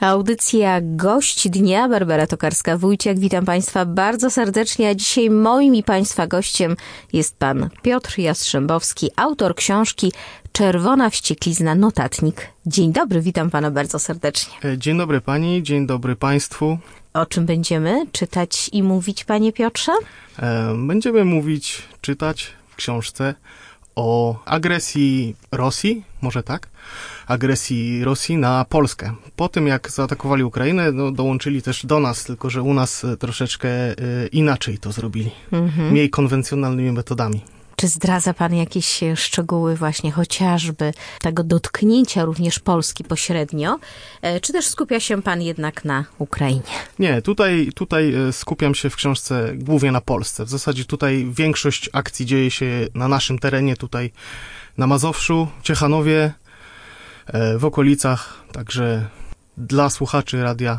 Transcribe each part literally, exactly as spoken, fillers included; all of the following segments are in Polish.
Audycja Gość Dnia, Barbara Tokarska-Wójciak. Witam Państwa bardzo serdecznie, a dzisiaj moim i Państwa gościem jest Pan Piotr Jastrzębowski, autor książki Czerwona wścieklizna, notatnik. Dzień dobry, witam Pana bardzo serdecznie. Dzień dobry Pani, dzień dobry Państwu. O czym będziemy czytać i mówić, Panie Piotrze? Będziemy mówić, czytać w książce o agresji Rosji, może tak? Agresji Rosji na Polskę. Po tym, jak zaatakowali Ukrainę, no, dołączyli też do nas, tylko że u nas troszeczkę y, inaczej to zrobili. Mhm. Mniej konwencjonalnymi metodami. Czy zdradza Pan jakieś szczegóły właśnie chociażby tego dotknięcia również Polski pośrednio, czy też skupia się Pan jednak na Ukrainie? Nie, tutaj, tutaj skupiam się w książce głównie na Polsce. W zasadzie tutaj większość akcji dzieje się na naszym terenie, tutaj na Mazowszu, Ciechanowie, w okolicach, także dla słuchaczy radia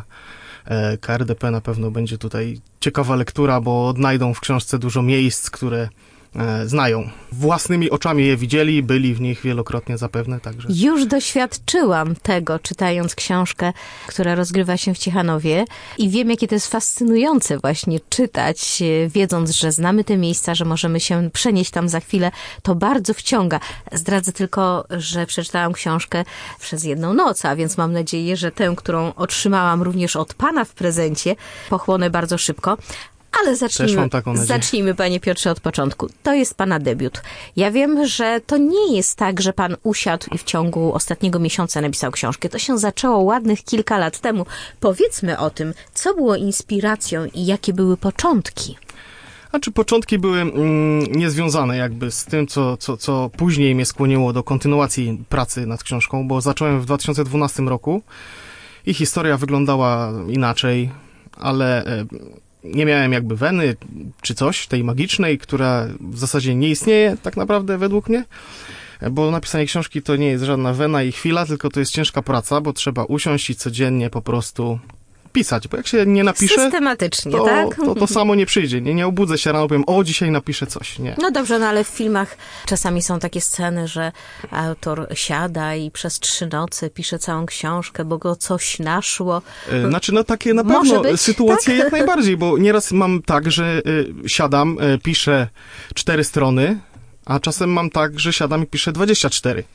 K R D P na pewno będzie tutaj ciekawa lektura, bo odnajdą w książce dużo miejsc, które znają. Własnymi oczami je widzieli, byli w nich wielokrotnie zapewne, także. Już doświadczyłam tego, czytając książkę, która rozgrywa się w Ciechanowie i wiem, jakie to jest fascynujące właśnie czytać, wiedząc, że znamy te miejsca, że możemy się przenieść tam za chwilę. To bardzo wciąga. Zdradzę tylko, że przeczytałam książkę przez jedną noc, a więc mam nadzieję, że tę, którą otrzymałam również od Pana w prezencie, pochłonę bardzo szybko. Ale zacznijmy, zacznijmy, Panie Piotrze, od początku. To jest Pana debiut. Ja wiem, że to nie jest tak, że Pan usiadł i w ciągu ostatniego miesiąca napisał książkę. To się zaczęło ładnych kilka lat temu. Powiedzmy o tym, co było inspiracją i jakie były początki. Znaczy, początki były mm, niezwiązane jakby z tym, co, co, co później mnie skłoniło do kontynuacji pracy nad książką, bo zacząłem w dwa tysiące dwunastym roku i historia wyglądała inaczej, ale E, nie miałem jakby weny czy coś tej magicznej, która w zasadzie nie istnieje tak naprawdę według mnie, bo napisanie książki to nie jest żadna wena i chwila, tylko to jest ciężka praca, bo trzeba usiąść i codziennie po prostu pisać, bo jak się nie napisze, systematycznie, to, tak? to, to samo nie przyjdzie. Nie, nie obudzę się rano, powiem, o, dzisiaj napiszę coś. Nie. No dobrze, no ale w filmach czasami są takie sceny, że autor siada i przez trzy nocy pisze całą książkę, bo go coś naszło. Znaczy, no takie na pewno być, sytuacje tak? Jak najbardziej, bo nieraz mam tak, że y, siadam, y, piszę cztery strony, a czasem mam tak, że siadam i piszę dwadzieścia cztery.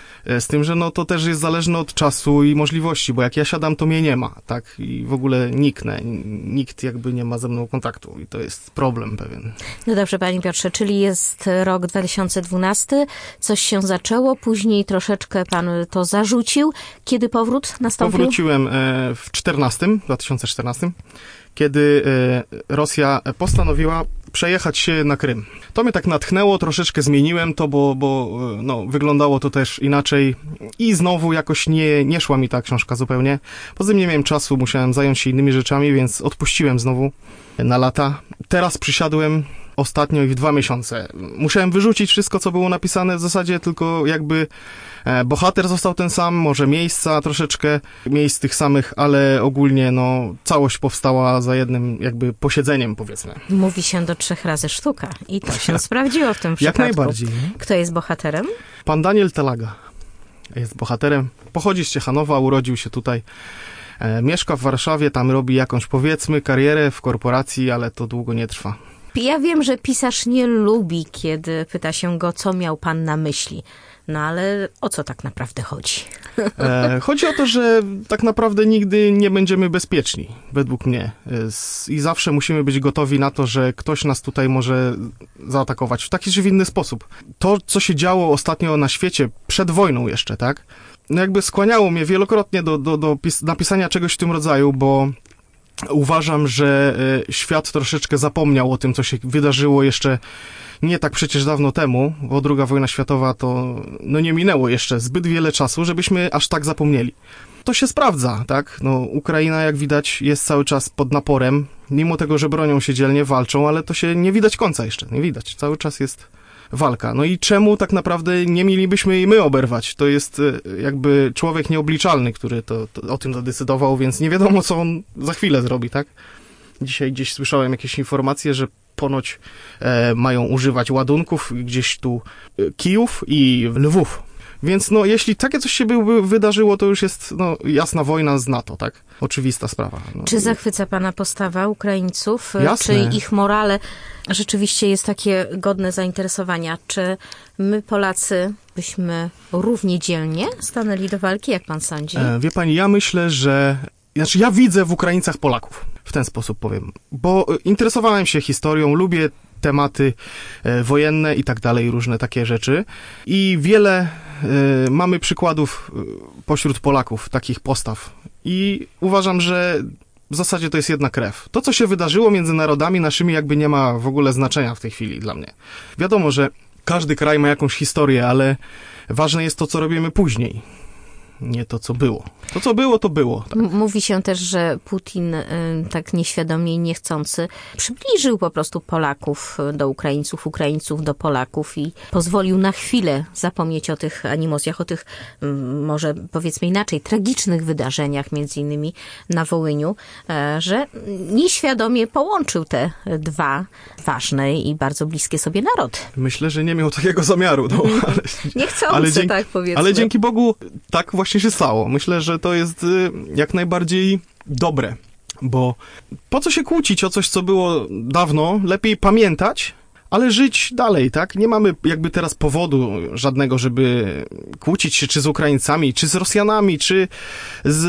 Z tym, że no to też jest zależne od czasu i możliwości, bo jak ja siadam, to mnie nie ma, tak? I w ogóle niknę. Nikt jakby nie ma ze mną kontaktu i to jest problem pewien. No dobrze, Panie Piotrze, czyli jest rok dwa tysiące dwunasty, coś się zaczęło, później troszeczkę Pan to zarzucił. Kiedy powrót nastąpił? Powróciłem w czternastym, dwa tysiące czternastym, kiedy Rosja postanowiła przejechać się na Krym. To mnie tak natchnęło, troszeczkę zmieniłem to, bo, bo no, wyglądało to też inaczej i znowu jakoś nie, nie szła mi ta książka zupełnie. Poza tym nie miałem czasu, musiałem zająć się innymi rzeczami, więc odpuściłem znowu na lata. Teraz przysiadłem ostatnio i w dwa miesiące. Musiałem wyrzucić wszystko, co było napisane, w zasadzie tylko jakby bohater został ten sam, może miejsca, troszeczkę miejsc tych samych, ale ogólnie no całość powstała za jednym jakby posiedzeniem, powiedzmy. Mówi się do trzech razy sztuka i to się sprawdziło w tym przypadku. Jak najbardziej. Kto jest bohaterem? Pan Daniel Telaga jest bohaterem. Pochodzi z Ciechanowa, urodził się tutaj. E, mieszka w Warszawie, tam robi jakąś, powiedzmy, karierę w korporacji, ale to długo nie trwa. Ja wiem, że pisarz nie lubi, kiedy pyta się go, co miał Pan na myśli. No ale o co tak naprawdę chodzi? E, chodzi o to, że tak naprawdę nigdy nie będziemy bezpieczni, według mnie. I zawsze musimy być gotowi na to, że ktoś nas tutaj może zaatakować w taki czy w inny sposób. To, co się działo ostatnio na świecie, przed wojną jeszcze, tak? No jakby skłaniało mnie wielokrotnie do, do, do pis- napisania czegoś w tym rodzaju, bo uważam, że świat troszeczkę zapomniał o tym, co się wydarzyło jeszcze nie tak przecież dawno temu, bo druga wojna światowa to no nie minęło jeszcze zbyt wiele czasu, żebyśmy aż tak zapomnieli. To się sprawdza, tak? No, Ukraina, jak widać, jest cały czas pod naporem, mimo tego, że bronią się dzielnie, walczą, ale to się nie widać końca jeszcze, nie widać. Cały czas jest walka. No i czemu tak naprawdę nie mielibyśmy i my oberwać? To jest jakby człowiek nieobliczalny, który to, to o tym zadecydował, więc nie wiadomo, co on za chwilę zrobi, tak? Dzisiaj gdzieś słyszałem jakieś informacje, że ponoć e, mają używać ładunków gdzieś tu e, Kijów i Lwów. Więc no, jeśli takie coś się by wydarzyło, to już jest no, jasna wojna z NATO, tak? Oczywista sprawa. No. Czy zachwyca pana postawa Ukraińców? Jasne. Czy ich morale rzeczywiście jest takie godne zainteresowania? Czy my, Polacy, byśmy równie dzielnie stanęli do walki, jak pan sądzi? E, wie pani, ja myślę, że... Znaczy, ja widzę w Ukraińcach Polaków. W ten sposób powiem. Bo interesowałem się historią, lubię tematy e, wojenne i tak dalej, różne takie rzeczy. I wiele e, mamy przykładów pośród Polaków takich postaw. I uważam, że w zasadzie to jest jedna krew. To, co się wydarzyło między narodami naszymi, jakby nie ma w ogóle znaczenia w tej chwili dla mnie. Wiadomo, że każdy kraj ma jakąś historię, ale ważne jest to, co robimy później. Nie to, co było. To, co było, to było. Tak. M- Mówi się też, że Putin y, tak nieświadomie i niechcący przybliżył po prostu Polaków do Ukraińców, Ukraińców do Polaków i pozwolił na chwilę zapomnieć o tych animozjach, o tych y, może powiedzmy inaczej, tragicznych wydarzeniach, między innymi na Wołyniu, y, że nieświadomie połączył te dwa ważne i bardzo bliskie sobie narody. Myślę, że nie miał takiego zamiaru. No, ale, Niechcący, ale dzięki, tak powiedzmy. Ale dzięki Bogu tak właśnie się stało. Myślę, że to jest y, jak najbardziej dobre, bo po co się kłócić o coś, co było dawno? Lepiej pamiętać, ale żyć dalej, tak? Nie mamy jakby teraz powodu żadnego, żeby kłócić się czy z Ukraińcami, czy z Rosjanami, czy z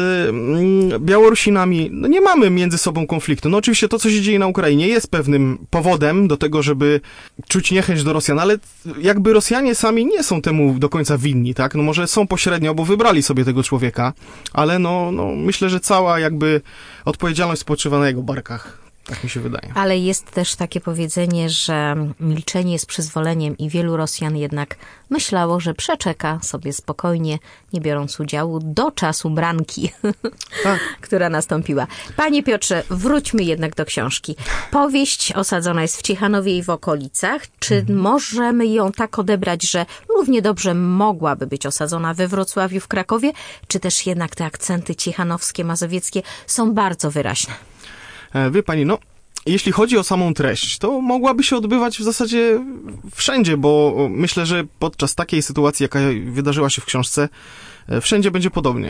mm, Białorusinami. No nie mamy między sobą konfliktu. No oczywiście to, co się dzieje na Ukrainie, jest pewnym powodem do tego, żeby czuć niechęć do Rosjan, ale jakby Rosjanie sami nie są temu do końca winni, tak? No może są pośrednio, bo wybrali sobie tego człowieka, ale no, no myślę, że cała jakby odpowiedzialność spoczywa na jego barkach. Tak mi się wydaje. Ale jest też takie powiedzenie, że milczenie jest przyzwoleniem i wielu Rosjan jednak myślało, że przeczeka sobie spokojnie, nie biorąc udziału do czasu branki, tak. która nastąpiła. Panie Piotrze, wróćmy jednak do książki. Powieść osadzona jest w Ciechanowie i w okolicach. Czy mhm. możemy ją tak odebrać, że równie dobrze mogłaby być osadzona we Wrocławiu, w Krakowie, czy też jednak te akcenty ciechanowskie, mazowieckie są bardzo wyraźne? Wie pani, no, jeśli chodzi o samą treść, to mogłaby się odbywać w zasadzie wszędzie, bo myślę, że podczas takiej sytuacji, jaka wydarzyła się w książce, wszędzie będzie podobnie,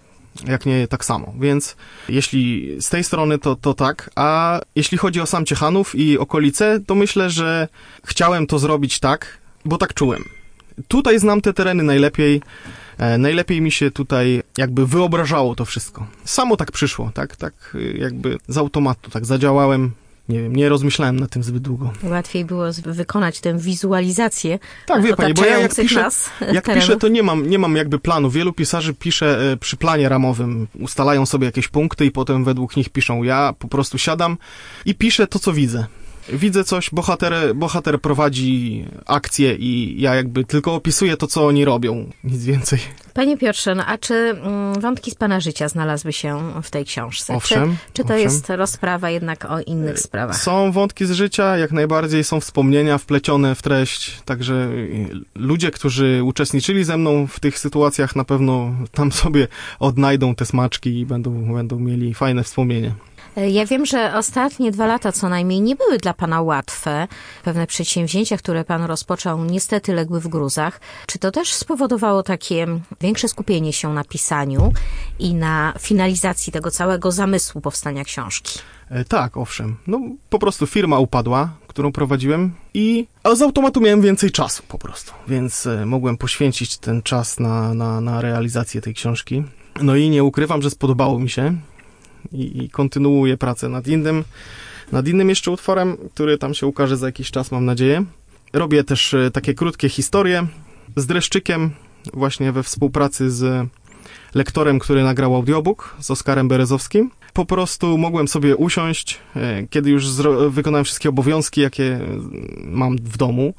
jak nie tak samo. Więc jeśli z tej strony, to, to tak, a jeśli chodzi o sam Ciechanów i okolice, to myślę, że chciałem to zrobić tak, bo tak czułem. Tutaj znam te tereny najlepiej, e, najlepiej mi się tutaj jakby wyobrażało to wszystko. Samo tak przyszło, tak, tak jakby z automatu, tak zadziałałem, nie wiem, nie rozmyślałem nad tym zbyt długo. Łatwiej było wykonać tę wizualizację. Tak, wie pani, bo ja jak piszę, nas jak piszę, to nie mam, nie mam jakby planu. Wielu pisarzy pisze e, przy planie ramowym, ustalają sobie jakieś punkty i potem według nich piszą. Ja po prostu siadam i piszę to, co widzę. Widzę coś, bohater, bohater prowadzi akcję i ja jakby tylko opisuję to, co oni robią. Nic więcej. Panie Piotrze, no a czy mm, wątki z pana życia znalazły się w tej książce? Owszem. Czy, czy to owszem. jest rozprawa jednak o innych sprawach? Są wątki z życia, jak najbardziej są wspomnienia wplecione w treść, także ludzie, którzy uczestniczyli ze mną w tych sytuacjach, na pewno tam sobie odnajdą te smaczki i będą, będą mieli fajne wspomnienia. Ja wiem, że ostatnie dwa lata co najmniej nie były dla pana łatwe. Pewne przedsięwzięcia, które pan rozpoczął, niestety legły w gruzach. Czy to też spowodowało takie większe skupienie się na pisaniu i na finalizacji tego całego zamysłu powstania książki? E, tak, owszem. No po prostu firma upadła, którą prowadziłem i a z automatu miałem więcej czasu po prostu, więc e, mogłem poświęcić ten czas na, na, na realizację tej książki. No i nie ukrywam, że spodobało mi się. I, i kontynuuję pracę nad innym, nad innym jeszcze utworem, który tam się ukaże za jakiś czas, mam nadzieję. Robię też takie krótkie historie z Dreszczykiem, właśnie we współpracy z lektorem, który nagrał audiobook, z Oskarem Berezowskim. Po prostu mogłem sobie usiąść, kiedy już zro- wykonałem wszystkie obowiązki, jakie mam w domu.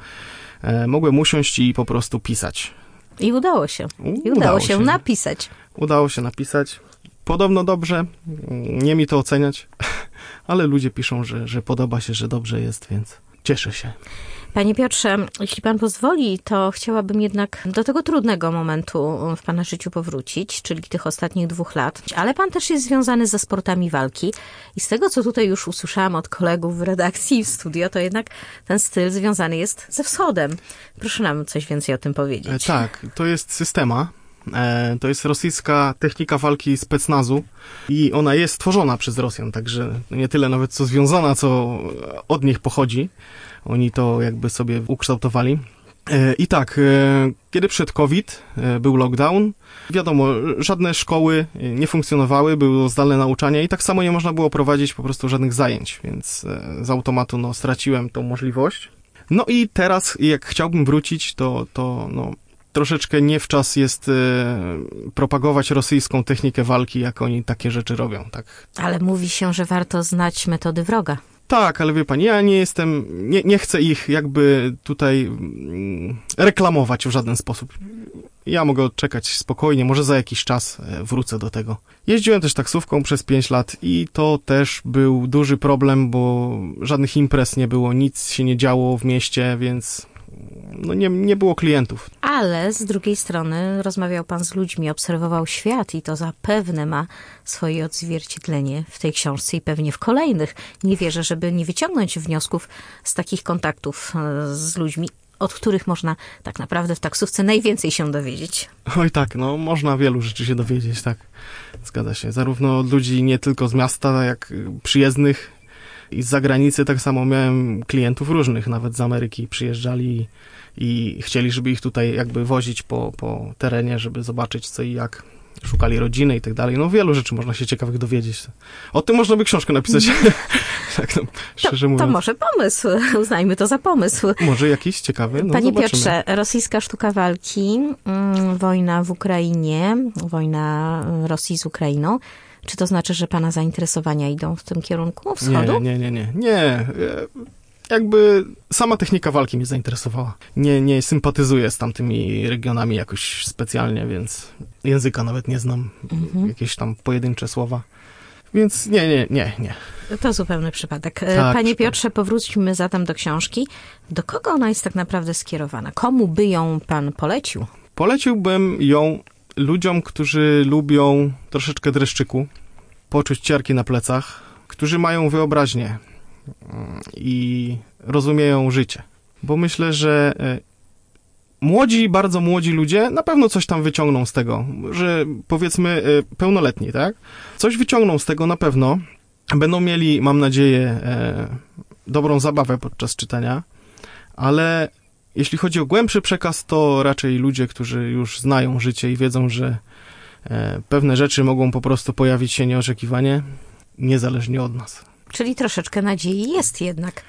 Mogłem usiąść i po prostu pisać. I udało się. I udało, udało się, się napisać. Udało się napisać. Podobno dobrze, nie mi to oceniać, ale ludzie piszą, że, że podoba się, że dobrze jest, więc cieszę się. Panie Piotrze, jeśli pan pozwoli, to chciałabym jednak do tego trudnego momentu w pana życiu powrócić, czyli tych ostatnich dwóch lat. Ale pan też jest związany ze sportami walki i z tego, co tutaj już usłyszałam od kolegów w redakcji i w studio, to jednak ten styl związany jest ze wschodem. Proszę nam coś więcej o tym powiedzieć. E, tak, to jest Systema. E, to jest rosyjska technika walki specnazu i ona jest stworzona przez Rosjan, także nie tyle nawet co związana, co od nich pochodzi. Oni to jakby sobie ukształtowali. E, I tak, e, kiedy przed COVID e, był lockdown, wiadomo, żadne szkoły nie funkcjonowały, było zdalne nauczanie i tak samo nie można było prowadzić po prostu żadnych zajęć, więc e, z automatu no, straciłem tą możliwość. No i teraz, jak chciałbym wrócić, to, to no, troszeczkę nie w czas jest e, propagować rosyjską technikę walki, jak oni takie rzeczy robią, tak. Ale mówi się, że warto znać metody wroga. Tak, ale wie pani, ja nie jestem, nie, nie chcę ich jakby tutaj mm, reklamować w żaden sposób. Ja mogę odczekać spokojnie, może za jakiś czas wrócę do tego. Jeździłem też taksówką przez pięć lat i to też był duży problem, bo żadnych imprez nie było, nic się nie działo w mieście, więc no nie, nie było klientów. Ale z drugiej strony rozmawiał pan z ludźmi, obserwował świat i to zapewne ma swoje odzwierciedlenie w tej książce i pewnie w kolejnych. Nie wierzę, żeby nie wyciągnąć wniosków z takich kontaktów z ludźmi, od których można tak naprawdę w taksówce najwięcej się dowiedzieć. Oj tak, no można wielu rzeczy się dowiedzieć, tak. Zgadza się. Zarówno od ludzi nie tylko z miasta, jak przyjezdnych i z zagranicy. Tak samo miałem klientów różnych, nawet z Ameryki przyjeżdżali i chcieli, żeby ich tutaj jakby wozić po, po terenie, żeby zobaczyć co i jak. Szukali rodziny i tak dalej. No wielu rzeczy można się ciekawych dowiedzieć. O tym można by książkę napisać. tak, no, szczerze to, mówiąc. to może pomysł. Uznajmy to za pomysł. Może jakiś ciekawy. No, Panie zobaczymy. Piotrze, rosyjska sztuka walki, mm, wojna w Ukrainie, wojna Rosji z Ukrainą. Czy to znaczy, że pana zainteresowania idą w tym kierunku wschodu? Nie, nie, nie, nie. Nie. Jakby sama technika walki mnie zainteresowała. Nie, nie sympatyzuję z tamtymi regionami jakoś specjalnie, więc języka nawet nie znam. Mhm. Jakieś tam pojedyncze słowa. Więc nie, nie, nie, nie. To zupełny przypadek. Tak, Panie przypadek. Piotrze, powróćmy zatem do książki. Do kogo ona jest tak naprawdę skierowana? Komu by ją pan polecił? Poleciłbym ją ludziom, którzy lubią troszeczkę dreszczyku, poczuć ciarki na plecach, którzy mają wyobraźnię i rozumieją życie. Bo myślę, że młodzi, bardzo młodzi ludzie na pewno coś tam wyciągną z tego, że powiedzmy pełnoletni, tak? Coś wyciągną z tego na pewno. Będą mieli, mam nadzieję, dobrą zabawę podczas czytania, ale jeśli chodzi o głębszy przekaz, to raczej ludzie, którzy już znają życie i wiedzą, że pewne rzeczy mogą po prostu pojawić się nieoczekiwanie, niezależnie od nas. Czyli troszeczkę nadziei jest jednak,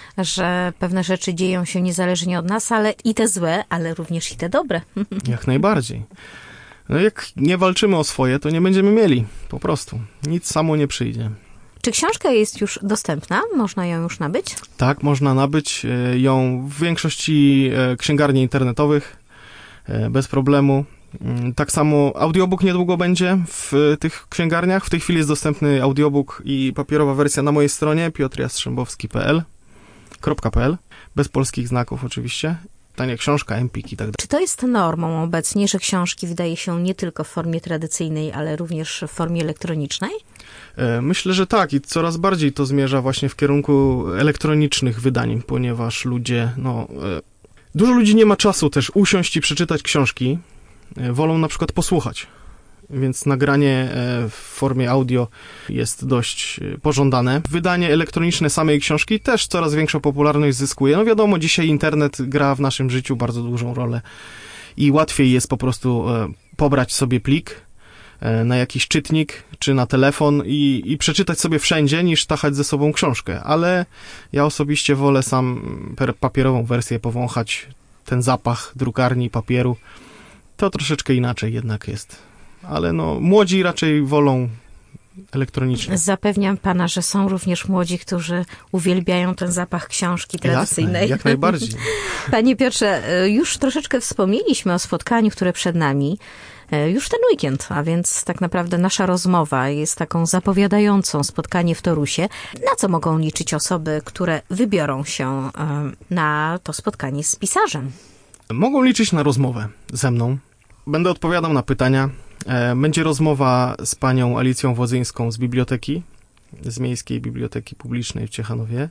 że pewne rzeczy dzieją się niezależnie od nas, ale i te złe, ale również i te dobre. Jak najbardziej. No jak nie walczymy o swoje, to nie będziemy mieli. Po prostu. Nic samo nie przyjdzie. Czy książka jest już dostępna? Można ją już nabyć? Tak, można nabyć ją w większości księgarni internetowych bez problemu. Tak samo audiobook niedługo będzie w tych księgarniach. W tej chwili jest dostępny audiobook i papierowa wersja na mojej stronie piotr jastrzębowski kropka p l bez polskich znaków oczywiście. Tania książka, empik i tak dalej. Czy to jest normą obecnie, że książki wydaje się nie tylko w formie tradycyjnej, ale również w formie elektronicznej? Myślę, że tak i coraz bardziej to zmierza właśnie w kierunku elektronicznych wydań, ponieważ ludzie, no... Dużo ludzi nie ma czasu też usiąść i przeczytać książki. Wolą na przykład posłuchać, więc nagranie w formie audio jest dość pożądane. Wydanie elektroniczne samej książki też coraz większą popularność zyskuje. No wiadomo, dzisiaj internet gra w naszym życiu bardzo dużą rolę i łatwiej jest po prostu pobrać sobie plik na jakiś czytnik czy na telefon i, i przeczytać sobie wszędzie, niż tachać ze sobą książkę, ale ja osobiście wolę sam papierową wersję powąchać, ten zapach drukarni, papieru. To troszeczkę inaczej jednak jest. Ale no, młodzi raczej wolą elektronicznie. Zapewniam pana, że są również młodzi, którzy uwielbiają ten zapach książki tradycyjnej. Jasne, jak najbardziej. Panie Piotrze, już troszeczkę wspomnieliśmy o spotkaniu, które przed nami. już ten weekend, a więc tak naprawdę nasza rozmowa jest taką zapowiadającą spotkanie w Torusie. Na co mogą liczyć osoby, które wybiorą się na to spotkanie z pisarzem? Mogą liczyć na rozmowę ze mną. Będę odpowiadał na pytania. Będzie rozmowa z panią Alicją Wodzyńską z biblioteki, z Miejskiej Biblioteki Publicznej w Ciechanowie.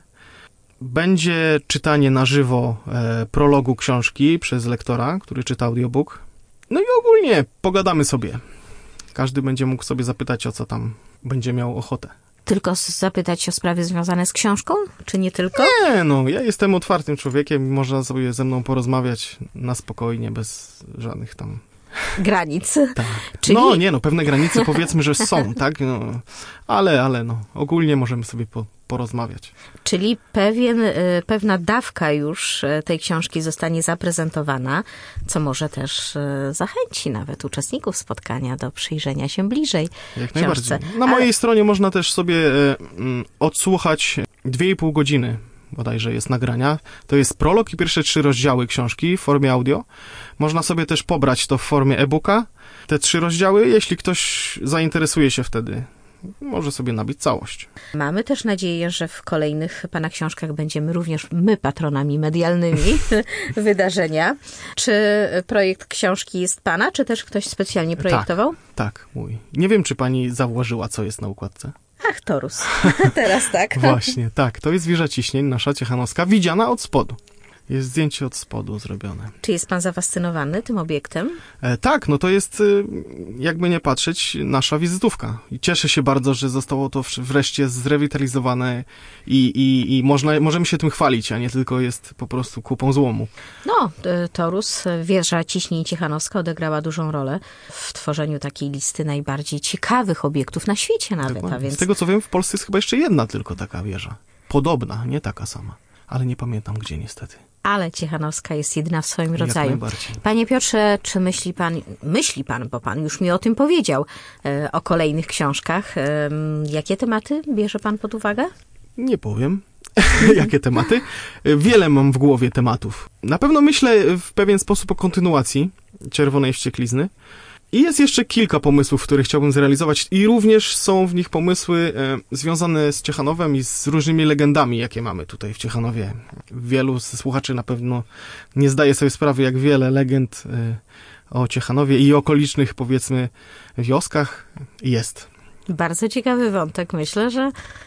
Będzie czytanie na żywo e, prologu książki przez lektora, który czyta audiobook. No i ogólnie pogadamy sobie. Każdy będzie mógł sobie zapytać, o co tam będzie miał ochotę. Tylko zapytać o sprawy związane z książką, czy nie tylko? Nie, no, ja jestem otwartym człowiekiem i można sobie ze mną porozmawiać na spokojnie, bez żadnych tam... granic. Tak. Czyli... No nie, no pewne granice powiedzmy, że są, tak? No, ale, ale no, ogólnie możemy sobie po, porozmawiać. Czyli pewien, pewna dawka już tej książki zostanie zaprezentowana, co może też zachęci nawet uczestników spotkania do przyjrzenia się bliżej Jak książce. najbardziej. Na mojej ale... stronie można też sobie e, m, odsłuchać dwie i pół godziny. Bodajże jest nagrania. To jest prolog i pierwsze trzy rozdziały książki w formie audio. Można sobie też pobrać to w formie e-booka. Te trzy rozdziały, jeśli ktoś zainteresuje się wtedy, może sobie nabić całość. Mamy też nadzieję, że w kolejnych pana książkach będziemy również my patronami medialnymi wydarzenia. Czy projekt książki jest pana, czy też ktoś specjalnie projektował? Tak, tak, mój. Nie wiem, czy pani zauważyła, co jest na układce. Ach, Torus. Teraz tak. Właśnie, tak. To jest wieża ciśnień, nasza ciechanowska, widziana od spodu. Jest zdjęcie od spodu zrobione. Czy jest pan zafascynowany tym obiektem? E, tak, no to jest, jakby nie patrzeć, nasza wizytówka. I cieszę się bardzo, że zostało to wreszcie zrewitalizowane i, i, i można, możemy się tym chwalić, a nie tylko jest po prostu kupą złomu. No, Torus, wieża ciśnień ciechanowska odegrała dużą rolę w tworzeniu takiej listy najbardziej ciekawych obiektów na świecie nawet. A więc... Z tego co wiem, w Polsce jest chyba jeszcze jedna tylko taka wieża. Podobna, nie taka sama. Ale nie pamiętam gdzie niestety. Ale Ciechanowska jest jedyna w swoim Jak rodzaju. Najbardziej. Panie Piotrze, czy myśli pan, myśli pan, bo pan już mi o tym powiedział, e, o kolejnych książkach. E, jakie tematy bierze pan pod uwagę? Nie powiem. Jakie tematy? Wiele mam w głowie tematów. Na pewno myślę w pewien sposób o kontynuacji Czerwonej Wścieklizny. I jest jeszcze kilka pomysłów, które chciałbym zrealizować i również są w nich pomysły e, związane z Ciechanowem i z różnymi legendami, jakie mamy tutaj w Ciechanowie. Wielu z słuchaczy na pewno nie zdaje sobie sprawy, jak wiele legend e, o Ciechanowie i okolicznych, powiedzmy, wioskach jest. Bardzo ciekawy wątek. Myślę, że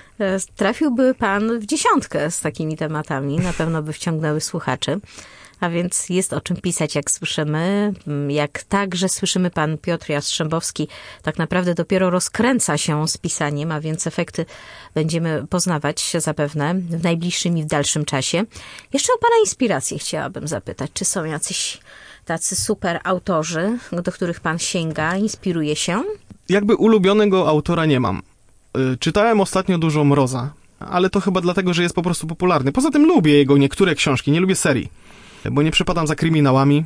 trafiłby pan w dziesiątkę z takimi tematami. Na pewno by wciągnęły słuchaczy. A więc jest o czym pisać, jak słyszymy. Jak także słyszymy, pan Piotr Jastrzębowski tak naprawdę dopiero rozkręca się z pisaniem, a więc efekty będziemy poznawać zapewne w najbliższym i w dalszym czasie. Jeszcze o pana inspirację chciałabym zapytać. Czy są jacyś tacy super autorzy, do których pan sięga, inspiruje się? Jakby ulubionego autora nie mam. Czytałem ostatnio dużo Mroza, ale to chyba dlatego, że jest po prostu popularny. Poza tym lubię jego niektóre książki, nie lubię serii. Bo nie przepadam za kryminałami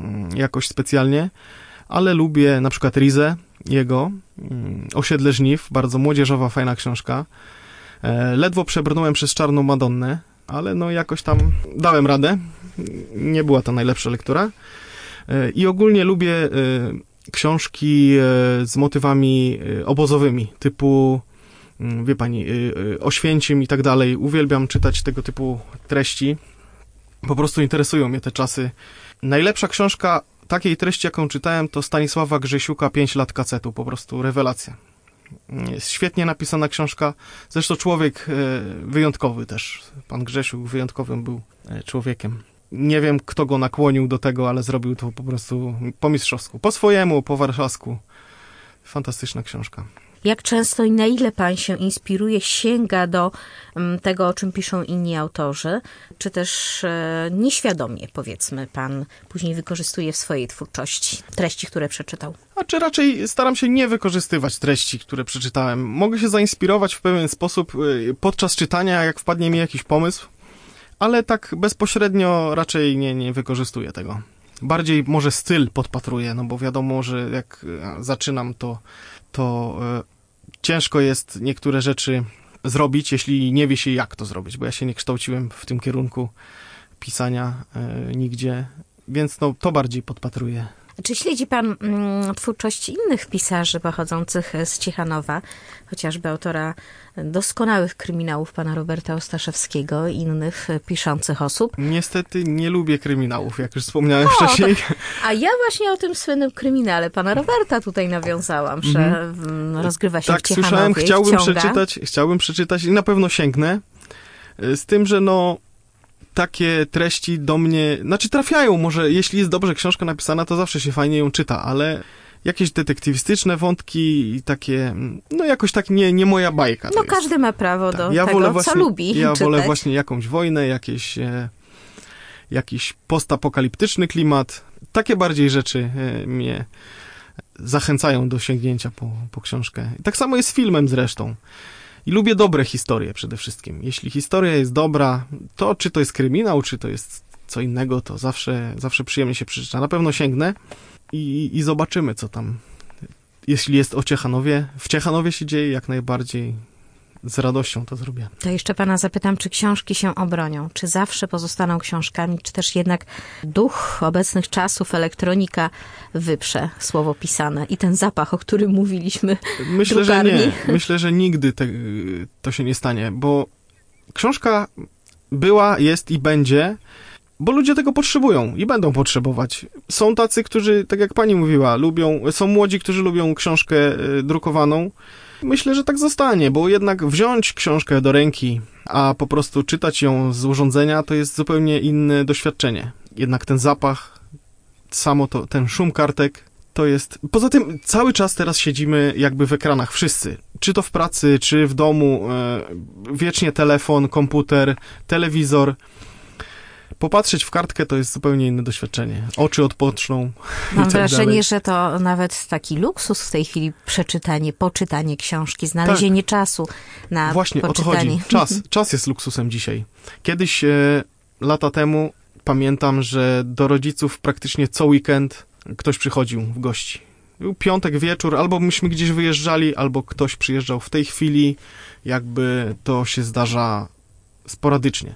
jakoś specjalnie, ale lubię na przykład Rizę, jego, Osiedle Żniw, bardzo młodzieżowa, fajna książka. Ledwo przebrnąłem przez Czarną Madonnę, ale no jakoś tam dałem radę. Nie była to najlepsza lektura. I ogólnie lubię książki z motywami obozowymi, typu, wie pani, Oświęcim i tak dalej. Uwielbiam czytać tego typu treści. Po prostu interesują mnie te czasy. Najlepsza książka takiej treści, jaką czytałem, to Stanisława Grzesiuka Pięć lat kacetu. Po prostu rewelacja. Jest świetnie napisana książka. Zresztą człowiek wyjątkowy też. Pan Grzesiuk wyjątkowym był człowiekiem. Nie wiem, kto go nakłonił do tego, ale zrobił to po prostu po mistrzowsku. Po swojemu, po warszawsku. Fantastyczna książka. Jak często i na ile pan się inspiruje, sięga do um, tego, o czym piszą inni autorzy, czy też e, nieświadomie, powiedzmy, pan później wykorzystuje w swojej twórczości treści, które przeczytał? A czy raczej staram się nie wykorzystywać treści, które przeczytałem. Mogę się zainspirować w pewien sposób y, podczas czytania, jak wpadnie mi jakiś pomysł, ale tak bezpośrednio raczej nie, nie wykorzystuję tego. Bardziej może styl podpatruję, no bo wiadomo, że jak zaczynam, to to y, ciężko jest niektóre rzeczy zrobić, jeśli nie wie się, jak to zrobić, bo ja się nie kształciłem w tym kierunku pisania y, nigdzie, więc no, to bardziej podpatruję. Czy śledzi pan mm, twórczość innych pisarzy pochodzących z Ciechanowa, chociażby autora doskonałych kryminałów pana Roberta Ostaszewskiego i innych piszących osób? Niestety nie lubię kryminałów, jak już wspomniałem o, wcześniej. To, a ja właśnie o tym słynnym kryminale pana Roberta tutaj nawiązałam, że mm. rozgrywa się tak, w Ciechanowie. Tak, słyszałem, chciałbym wciąga. przeczytać, chciałbym przeczytać i na pewno sięgnę. Z tym, że no takie treści do mnie, znaczy trafiają, może jeśli jest dobrze książka napisana, to zawsze się fajnie ją czyta, ale jakieś detektywistyczne wątki i takie, no jakoś tak nie, nie moja bajka. No każdy jest. ma prawo tak, do ja tego, wolę właśnie, co lubi Ja czytać. wolę właśnie jakąś wojnę, jakieś, e, jakiś postapokaliptyczny klimat. Takie bardziej rzeczy e, mnie zachęcają do sięgnięcia po, po książkę. I tak samo jest z filmem zresztą. I lubię dobre historie przede wszystkim. Jeśli historia jest dobra, to czy to jest kryminał, czy to jest co innego, to zawsze, zawsze przyjemnie się przeczyta. Na pewno sięgnę i, i zobaczymy, co tam. Jeśli jest o Ciechanowie, w Ciechanowie się dzieje, jak najbardziej z radością to zrobię. To jeszcze pana zapytam, czy książki się obronią? Czy zawsze pozostaną książkami, czy też jednak duch obecnych czasów, elektronika wyprze słowo pisane i ten zapach, o którym mówiliśmy? Myślę, że nie. Myślę, że nigdy te, to się nie stanie, bo książka była, jest i będzie, bo ludzie tego potrzebują i będą potrzebować. Są tacy, którzy, tak jak pani mówiła, lubią, są młodzi, którzy lubią książkę drukowaną. Myślę, że tak zostanie, bo jednak wziąć książkę do ręki, a po prostu czytać ją z urządzenia, to jest zupełnie inne doświadczenie. Jednak ten zapach, samo to, ten szum kartek, to jest... Poza tym cały czas teraz siedzimy jakby w ekranach, wszyscy. Czy to w pracy, czy w domu, e, wiecznie telefon, komputer, telewizor. Popatrzeć w kartkę to jest zupełnie inne doświadczenie. Oczy odpoczną. Mam tak wrażenie, dalej. że to nawet taki luksus w tej chwili przeczytanie, poczytanie książki, znalezienie tak. czasu na Właśnie, poczytanie. Właśnie, o to chodzi. Czas, czas jest luksusem dzisiaj. Kiedyś, e, lata temu, pamiętam, że do rodziców praktycznie co weekend ktoś przychodził w gości. Był piątek wieczór, albo myśmy gdzieś wyjeżdżali, albo ktoś przyjeżdżał w tej chwili. Jakby to się zdarza sporadycznie.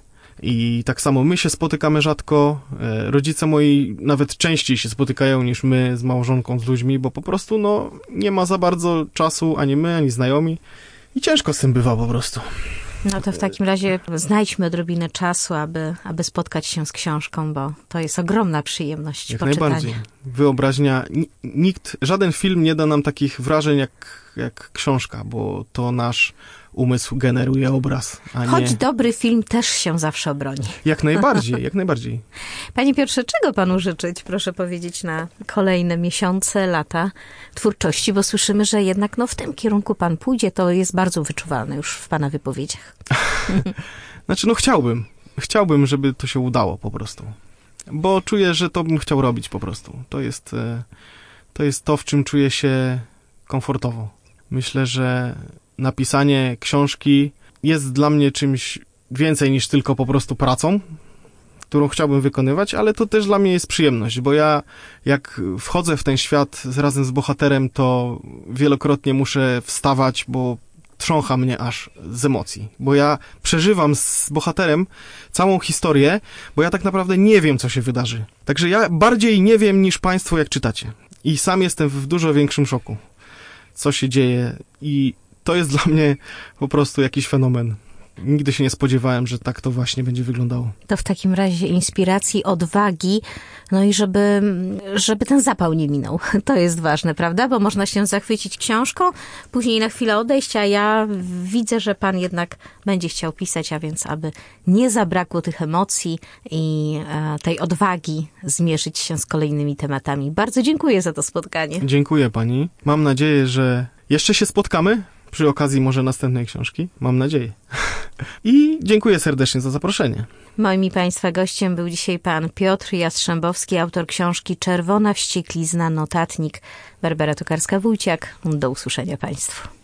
I tak samo my się spotykamy rzadko, rodzice moi nawet częściej się spotykają niż my z małżonką, z ludźmi, bo po prostu no nie ma za bardzo czasu ani my, ani znajomi i ciężko z tym bywa po prostu. No to w takim razie znajdźmy odrobinę czasu, aby, aby spotkać się z książką, bo to jest ogromna przyjemność jak poczytania. Najbardziej. Wyobraźnia, nikt, żaden film nie da nam takich wrażeń jak, jak książka, bo to nasz umysł generuje obraz, a Choć nie... dobry film też się zawsze obroni. Jak najbardziej, jak najbardziej. Panie Piotrze, czego panu życzyć, proszę powiedzieć, na kolejne miesiące, lata twórczości, bo słyszymy, że jednak no, w tym kierunku pan pójdzie, to jest bardzo wyczuwalne już w pana wypowiedziach. Znaczy, no chciałbym. Chciałbym, żeby to się udało po prostu. Bo czuję, że to bym chciał robić po prostu. To jest, to jest to, w czym czuję się komfortowo. Myślę, że napisanie książki jest dla mnie czymś więcej niż tylko po prostu pracą, którą chciałbym wykonywać, ale to też dla mnie jest przyjemność, bo ja jak wchodzę w ten świat razem z bohaterem, to wielokrotnie muszę wstawać, bo trzącha mnie aż z emocji, bo ja przeżywam z bohaterem całą historię, bo ja tak naprawdę nie wiem, co się wydarzy. Także ja bardziej nie wiem niż państwo, jak czytacie. I sam jestem w dużo większym szoku, co się dzieje i to jest dla mnie po prostu jakiś fenomen. Nigdy się nie spodziewałem, że tak to właśnie będzie wyglądało. To w takim razie inspiracji, odwagi, no i żeby, żeby ten zapał nie minął. To jest ważne, prawda? Bo można się zachwycić książką, później na chwilę odejść, a ja widzę, że pan jednak będzie chciał pisać, a więc aby nie zabrakło tych emocji i e, tej odwagi zmierzyć się z kolejnymi tematami. Bardzo dziękuję za to spotkanie. Dziękuję pani. Mam nadzieję, że jeszcze się spotkamy przy okazji może następnej książki. Mam nadzieję. I dziękuję serdecznie za zaproszenie. Moim i państwa gościem był dzisiaj pan Piotr Jastrzębowski, autor książki Czerwona wścieklizna, notatnik. Barbara Tokarska-Wójciak. Do usłyszenia państwu.